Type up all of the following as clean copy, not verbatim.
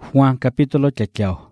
Juan capítulo chachao.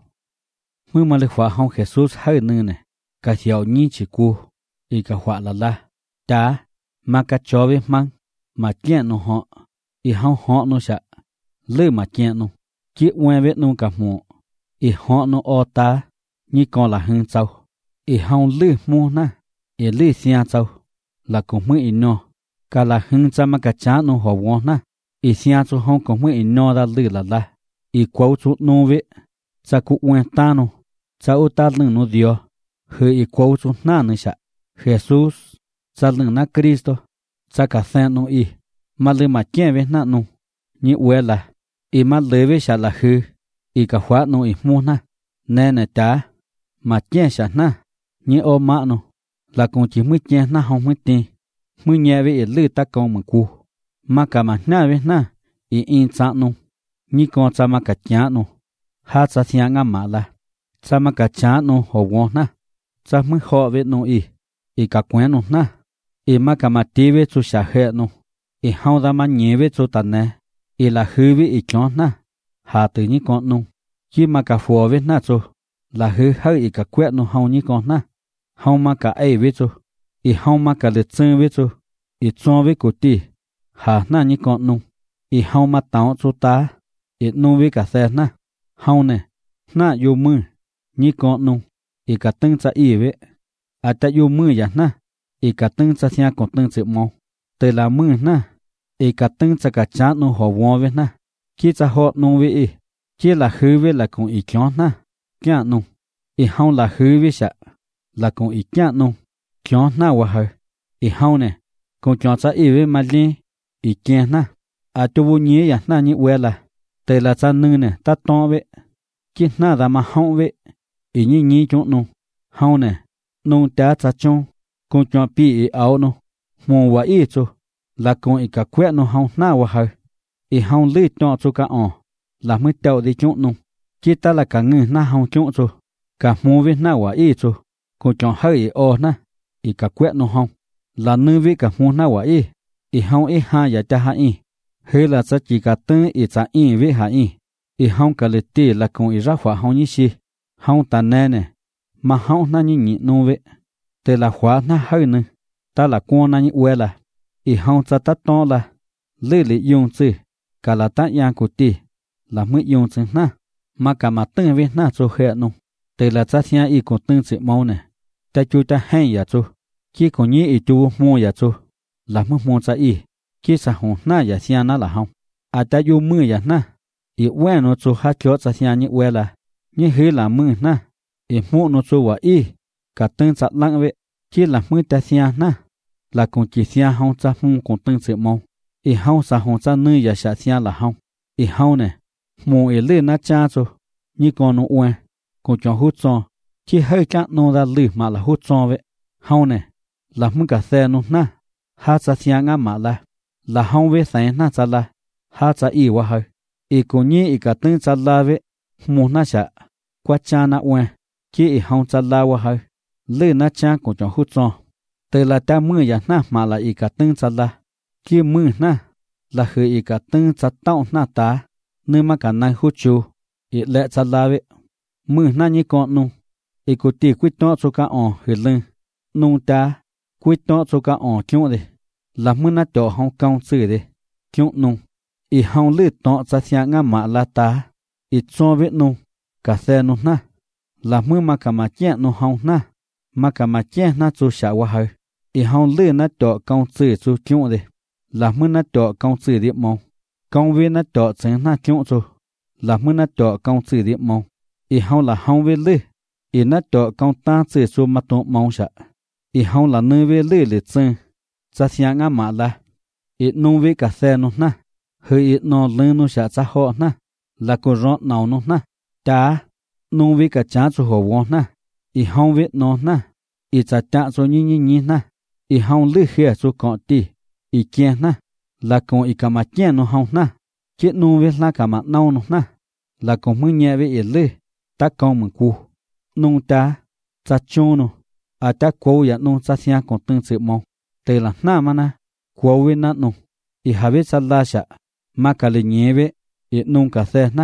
Muy mal Juan Jesús hay nene, casiao ni chiku, y que Juan la, ta, ma chove man, ma quien no ho, y ho no sha, le ma quien no, ki weve no mo, y ho no o ta, ni con la hun chao, y le mu na, y le sian chao, la con muy no, ka la hun cha ma cha no ho won na, y sian cho hon con muy no da le la. Y quau chu no ve, cha ku wen tano, cha u ta lưng no Dios, he y quau chu na ni sha, Jesús, cha lưng na Cristo, cha ka sen no y, ma le ma quien ve na no, ni uela, y ma le ve sha la he, y ka hua no y mu na, ne ta, ma quien sha na, ni o ma no, la con chi muy quien na hong muy tin, muy nye ve y le ta con ma ku, ma ka ma na ve na, y in cha no. Ni con chama cachano, ha cha sianga mala, chama cachano ho wona, cha muy jove no y cacueno na, y macamative chu shahe no, y hauda ma nieve chu tane, y la huvi y chona, ha te ni con no, ki macafuove na chu, la hu ha y cacueno hau ni con na, hau maca eve chu, y hau maca le tsen chu, y chonve cuti, ha na ni con no, y hau matao chu ta. It no vi ka se na, haune, na yu mu, ni con no, y ka tung cha y ve, ata yu mu ya na, y ka tung cha sia con tung chữ mo, te la mu na, y ka tung cha ka cha no ho won ve na, ki cha ho no ve y, ki la hu ve la con y kyon na, kya no, y haun la hu ve sha, la con y kya no, kyon na wa ha, y haune, con kyon cha y ve ma li, y kyen na, atu bu nye ya na ni we la. Te la cha nene ta ton ve, ki nada ma hong ve, y ni chon no, hong ne, non ta cha chon, con chon pi y ao no, mo wa y cho, la con y ka kwe no hong na wa ha, y hong li ton cho ka on, la muy tao di chon no, ki ta la ka nge na hong chon cho, ka mo ve na wa y cho, con chon ha y o na, y ka kwe no hong, la nu ve ka mo na wa y hong y ha ya ta ha y. He la cha chi ka teng y cha in ve ha in, y hong ka le ti la con y ra hua hong ni si, hong ta nene, ma hong na ni no ve, te la hua na hơi ne, ta la con na ni we la, y hong cha ta ton la, le yong chi, ka la ta yang ku ti, la mu yong chi na, ma ka ma teng ve na cho he no, te la cha sia y con teng chi mo ne, ta chu ta hen ya cho, ki con ni y chu mo ya cho, la mu mo cha y. Ki sa hong na ya sia na la hong, ata yu mu ya na, y bueno cho ha cho sa sia ni we la, ni he la mu na, y mu no cho wa y, ka teng sa lang ve, ki la mu ta sia na, la con ki sia hong sa mu con teng se mo, y hong sa hong sa nu ya sha sia la hong, y hong ne, mo y le na cha cho, ni con no we, con chon hu chon, ki he ka no da le ma la hu chon ve, hong ne, la mu ka se no na, ha sa sia nga ma la. La hong ve sain na cha la, ha cha y wa ha, y con ni y ka teng cha la ve, mu na sha, kwa cha na wen, ki y hong cha la wa ha, le na cha con chon hu chon, te la ta mu ya na ma la y ka teng cha la, ki mu na, la he y ka teng cha tao na ta, ne ma ka na hu chu, y le cha la ve, mu na ni con no, y ku ti kwi to cho ka on he le, no ta, kwi to cho ka on kyon de. La muna to hong kong sư de, kyung nung, y hong lư to cha sia nga ma la ta, y chon ve nung, ka se nung na, la mu ma ka ma chien nung hong na, ma ka ma chien na chu sha wa ha, y hong lư na to kong sư chu kyung de, la mu na to kong sư de mong, kong ve na to chen na kyung chu, la mu na to kong sư de mong, y hong la hong ve lư, y na to kong ta sư chu ma to mong sha, y hong la nu ve lư le chen. Cha sia nga ma la, it no ve ka se no na, he it no le no sha cha ho na, la ko ro na no na, ta, no ve ka cha chu ho wo na, y hong ve no na, y cha ta so ni na, y hong le he chu ko ti, y kien na, la ko y ka ma kien no hong na, ki no ve la ka ma no na, la ko mu nye ve y le, ta ko mu ku, no ta, cha chu no, a ta ko ya no cha sia ko teng se mo. Te la na mana, kwa we na no, y have sa la sha, ma ka le nieve, y nunca se na,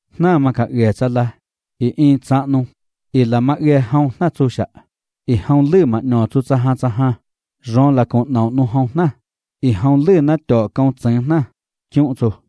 na mà cả ghé cha la in cha nung là mà ghé hông na chú sạ hông lư mà nhỏ chú cha ha rong là con nào nu hông na hông lư na trọ con chân na chung chú